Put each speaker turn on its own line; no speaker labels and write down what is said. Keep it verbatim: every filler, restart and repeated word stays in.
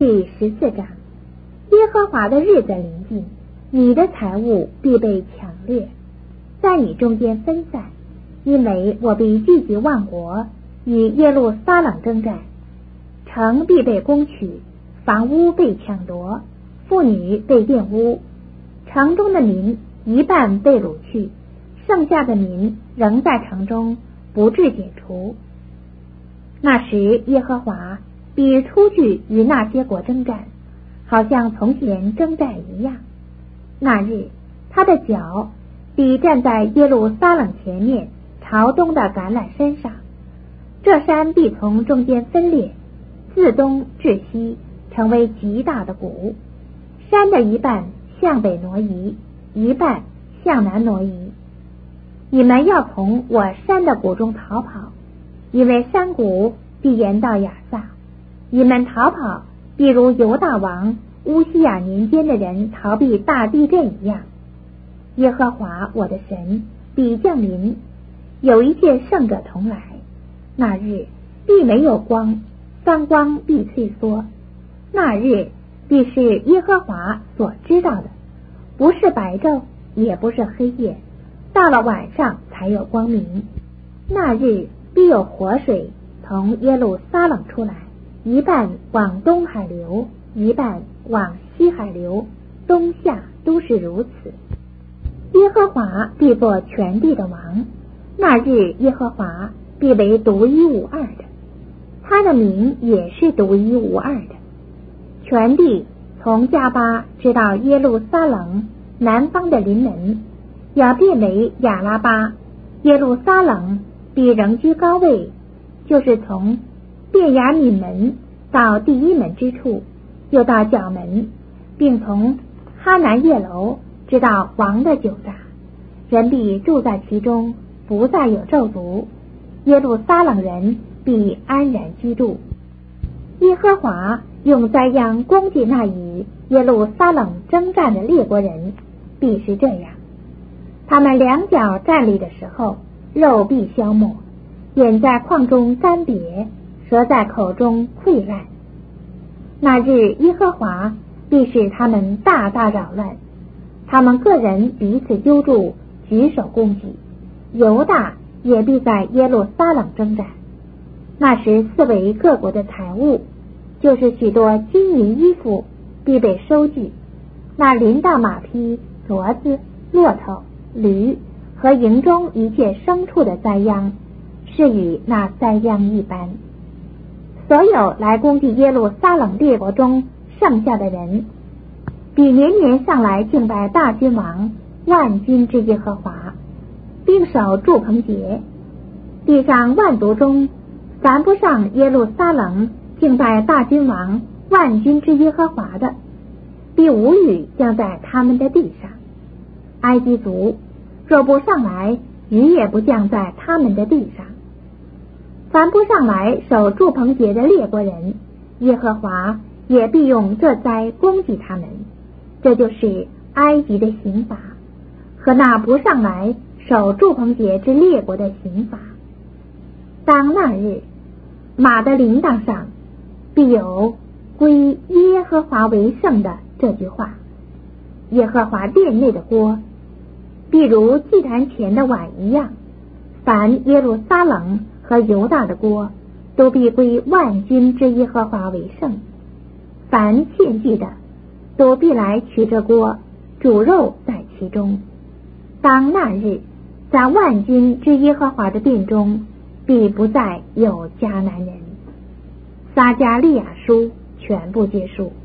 第十四章，耶和华的日子临近，你的财物必被抢掠，在你中间分散，因为我必聚集万国，与耶路撒冷征战，城必被攻取，房屋被抢夺，妇女被玷污，城中的民一半被掳去，剩下的民仍在城中，不致解除。那时耶和华必出去与那些国征战，好像从前征战一样。那日他的脚必站在耶路撒冷前面朝东的橄榄山上，这山必从中间分裂，自东至西成为极大的谷，山的一半向北挪移，一半向南挪移。你们要从我山的谷中逃跑，因为山谷必延到亚萨。你们逃跑，必如犹大王乌西雅年间的人逃避大地震一样。耶和华我的神必降临，有一切圣者同来。那日必没有光，三光必退缩。那日必是耶和华所知道的，不是白昼，也不是黑夜，到了晚上才有光明。那日必有活水从耶路撒冷出来，一半往东海流，一半往西海流，冬夏都是如此。耶和华必作全地的王，那日耶和华必为独一无二的，他的名也是独一无二的。全地从加巴直到耶路撒冷南方的邻门，要变为亚拉巴。耶路撒冷必仍居高位，就是从便雅悯门到第一门之处，又到角门，并从哈南叶楼直到王的酒闸，人必住在其中，不再有咒诅。耶路撒冷人必安然居住。耶和华用灾殃攻击那与耶路撒冷征战的列国人，必是这样：他们两脚站立的时候，肉必消没，眼在眶中干瘪，舌在口中溃烂。那日耶和华必使他们大大扰乱，他们个人彼此揪住，举手攻击。犹大也必在耶路撒冷征战。那时四围各国的财物，就是许多金银衣服，必被收据。那临到马匹、骡子、骆驼、驴和营中一切牲畜的灾殃，是与那灾殃一般。所有来攻击耶路撒冷列国中剩下的人，比年年上来敬拜大君王万军之耶和华，并守住棚节。地上万族中凡不上耶路撒冷敬拜大君王万军之耶和华的，必无雨降在他们的地上。埃及族若不上来，雨也不降在他们的地上。凡不上来守住棚节的列国人，耶和华也必用这灾攻击他们。这就是埃及的刑罚，和那不上来守住棚节之列国的刑罚。当那日，马的铃铛上必有归耶和华为圣的这句话。耶和华殿内的锅必如祭坛前的碗一样，凡耶路撒冷和犹大的锅都必归万军之耶和华为圣。凡献祭的都必来取这锅，煮肉在其中。当那日，在万军之耶和华的殿中必不再有迦南人。撒迦利亚书全部结束。